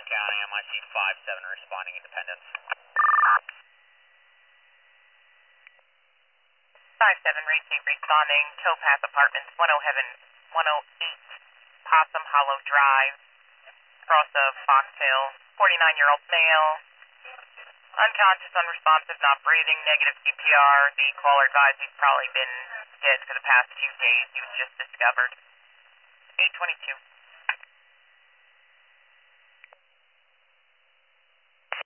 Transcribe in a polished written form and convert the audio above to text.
Huron County, MIC 57 responding Independence. 57 Racing responding, Towpath Apartments, 108 Possum Hollow Drive, across of Fox Hill, 49-year-old male, unconscious, unresponsive, not breathing, negative CPR. The caller advised he's probably been dead for the past few days. He was just discovered. 822.